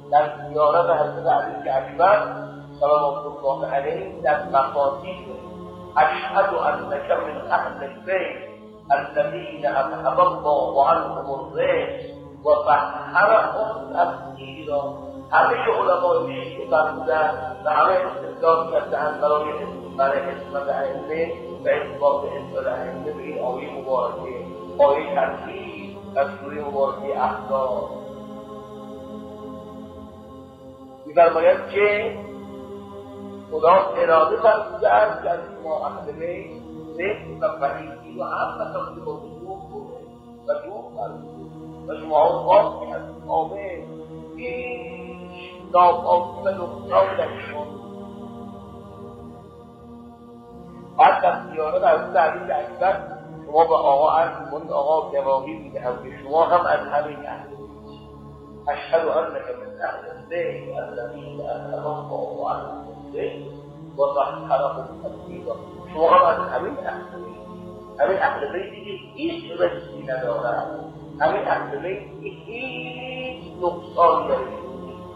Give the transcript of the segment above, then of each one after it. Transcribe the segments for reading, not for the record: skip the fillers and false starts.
در زیارت حضرت علی اکبر صلوات الله علیه در مفاتیح اشهد انک من اهل البیت الذین اذهب الله عنهم الرجس و طهرهم تطهیرا. همه علمای شیعه فرمودن و همه استدلال کرده‌اند برای اسمت ائمه و اثبات اسمت ائمه به این آیه مبارکه، آیه تطهیر از سوره مبارکه احزاب. می‌فرماید که خدا اراده فرموده است که از شما اهل بیت ذکر و فقیهی و هم مسائل با وجود کنه و دور فرموده و شما خواست از کامل هیچ ناپاکی و نقصانی در شما. بعد در زیارت حضرت علی اکبر شما به آقا عرض کنید، آقا گواهی می‌دهم که شما هم از همین اهل بیت، اشهد انک من اهل البیت الذین اذهب الله عنهم الرجس و طهرهم تطهیرا. شما هم از همین اهل بیتی که هیچ رسی ندارد، همین اهل بیتی که هیچ نقصانی ندارد.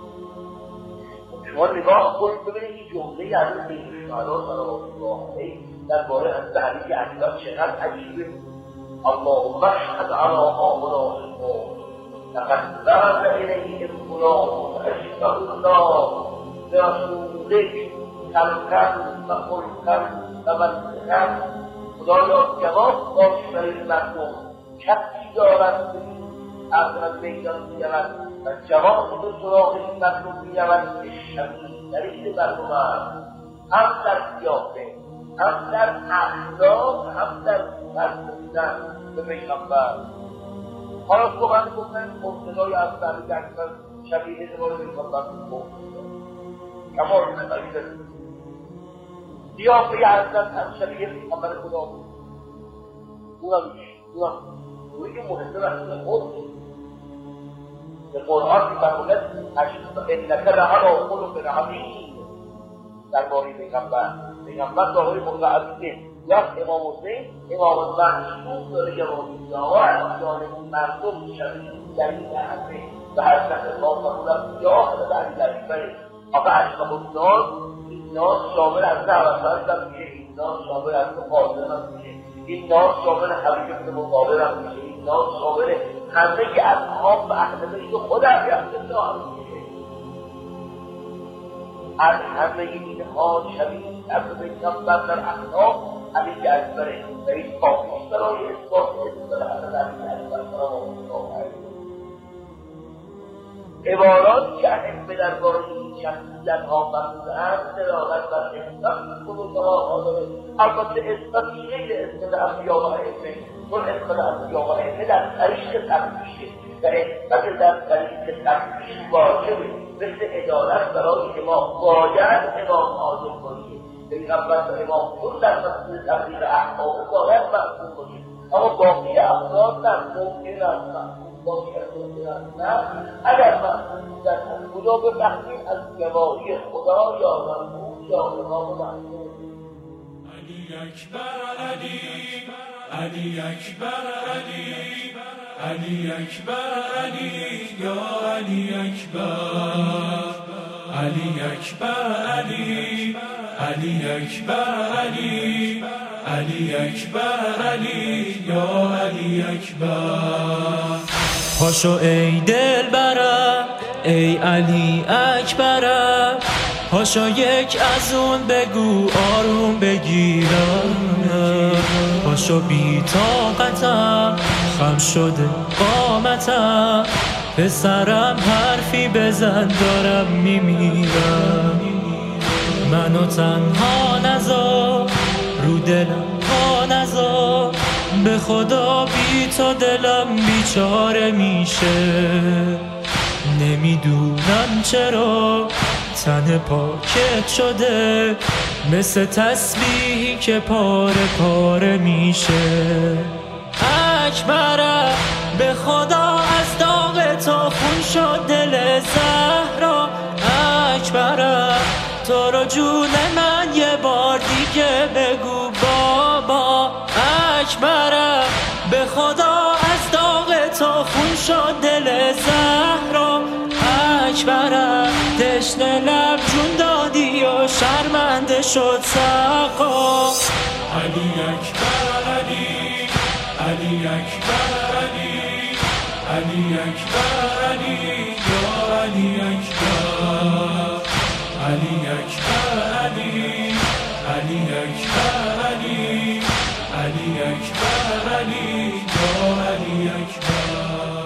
شما نگاه کنید ببینید این جمله از سید الشهدا صلوات الله علیه درباره حضرت علی اکبر چقدر عجیبه. اللهم اشهد علی هؤلاء القوم لقد ذهب الیهم فلان اشهد الله برسولک خلقا و خلقا و منطقا. خدایا جواب باش برای مردم، کسی دارد از میدان میرود و جواب به سراغ این مردم میرود که شبیه دلیل مردم هست، هم در سیاسه، هم در اخلاق، هم در فرمودن به پیغمبر. حالا صحبت گفتن مبتدای از علی اکبر شبیه دوار پیغمبر بود، کمال نمیده سیاسه حضرت هم شبیه پیغمبر خدا بود. اونم روی که مهمه رسول خود به قرآن می‌فرماید انک لعلی خلق عظیم درباره پیغمبر دارای خلق عظیمه. یا امام حسین امام معصوم داره جوابی ها از جانب مردم شبیه در این لحظه و حضرت امام فرمودن یا حضرت علی اکبر آقا اشرف الناس، این ناس شامل از حضرت هم میشه، این ناس شامل از قادر هم میشه، این ناس شامل حبیب ابن مقابل هم میشه، این ناس شامل همه که اصحاب و اهل بیت خود هم میشه. از همه اینها شبیه اهل پیغمبر در اخلاق علی اکبره و این کافیش برای اثبات اسم حضرت علی اکبر صلوات الله علیه. عبارات که ائمه درباره این شخصیت‌ها فرموده‌اند دلالت بر اثبات خودها دارد. البته اثبات غیر اثبات انبیا و ائمه، چون اثبات انبیا و ائمه در طریق تفسیر و اثبات در طریق تفسیر واجبه، مثل عدالت برای امام باید امام عادل کنید. پیغمبر و امام چون در مسئله تبلیغ احکام باید محکوم کنید، اما باقی افراد در ممکن است اگر محکوم بودن خدا ببخشید از گواهی خدا یا مرحوم یا امام محکوم. علی اکبر علی، علی اکبر علی، علی اکبر علی، یا علی اکبر، علی اکبر علی، علی اکبر علی، علی اکبر علی، یا علی اکبر. پاشو ای دلبرم ای علی اکبرم، پاشو یک از اون بگو آروم بگیرم، پاشو بی طاقتم خم شده قامتم، پسرم حرفی بزن دارم میمیرم، منو تنها نذار رو دلم ها نذار، به خدا بی تو دلم بیچاره میشه، نمیدونم چرا تن پاکت شده مثل تسبیحی که پاره پاره میشه. اکبرم به خدا از داغ تو خون شد دل زهرا، اکبرم تو رو جون من یه بار دیگه بگو بابا، اکبرم به خدا از داغ تو خون شد دل زهرا، اکبرم تشنه لب جون دادی و شرمنده شد سقا. علی اکبر علی، علی اکبر علی، علی اکبر علی، یا علی اکبر، علی اکبر علی، علی اکبر علی، علی اکبر علی، یا علی اکبر.